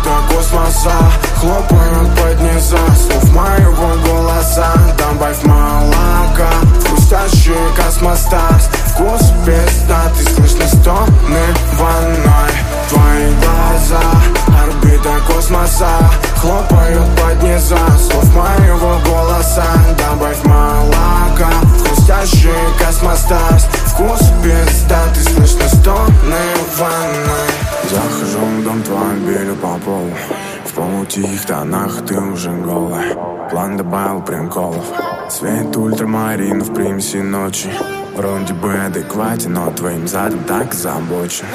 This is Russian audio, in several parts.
орбита космоса хлопают под низа слов моего голоса. Добавь молока, хрустящий космостас, вкус пиздатый, слышны стоны ванной. Твои глаза, орбита космоса хлопают под низа слов моего голоса. Добавь молока, хрустящий космостас, вкус пиздатый, слышны стоны ванной. Захожу в дом твой, белю по полу, в полутихих тонах ты уже голая. План добавил приколов, свет ультрамарин в примеси ночи. Вроде бы адекватен, но твоим задом так озабочен.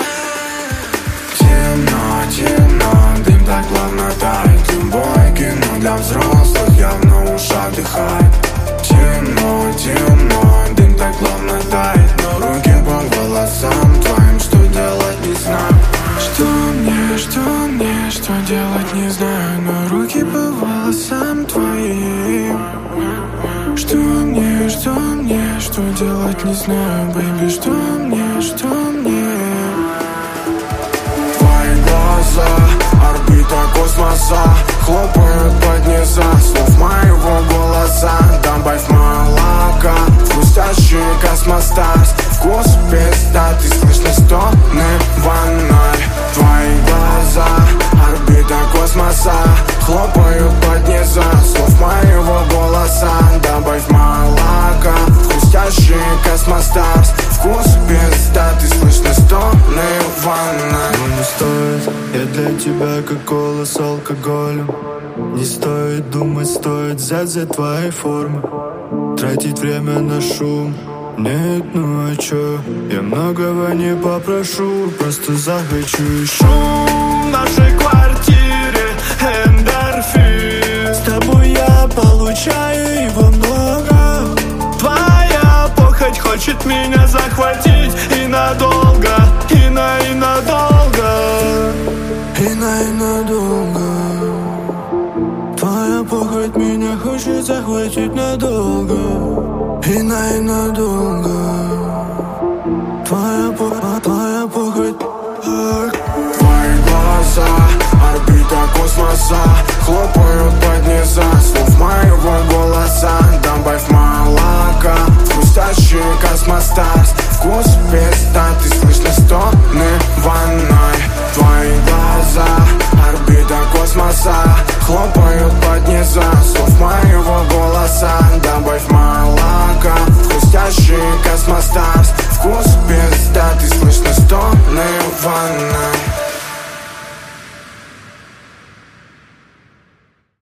Темно, темно, дым так плавно тает. Любое кино для взрослых явно уж отдыхает. Темно, темно, дым так плавно тает. Но руки по волосам твоим, что делать не знаю. Что мне, что делать не знаю. Но руки по волосам твоим. Что мне, что делать не знаю. Бэйби, что мне. Орбита космоса хлопают под низа слов моего голоса. Добавь молока, хрустящий космостас, вкус пиздатый, слышны стоны ванной. Твои глаза, орбита космоса хлопают под низа слов моего голоса. Добавь молока, хрустящий космостас, вкус пиздатый, слышны стоны ванной. Но не стоит, я для тебя как кола с алкоголем. Не стоит думать, стоит взять за твои формы, тратить время на шум. Нет, ну а чё, я многого не попрошу, просто захочу. Шум в нашей квартире, эндорфин. С тобой я получаю его много. Твоя похоть хочет меня захватить и надолго, и надолго, и надолго. Твоя похоть меня хочет захватить надолго, и надолго. Твоя похоть. Твои глаза, орбита космоса хлопают под низа слов моего голоса. Добавь молока, хрустящий космостас, вкус пиздатый, слышны стоны ванной. Твои глаза, орбита космоса хлопают под низа слов моего голоса. Добавь молока, хрустящий космостас, вкус пиздатый, слышны стоны ванной.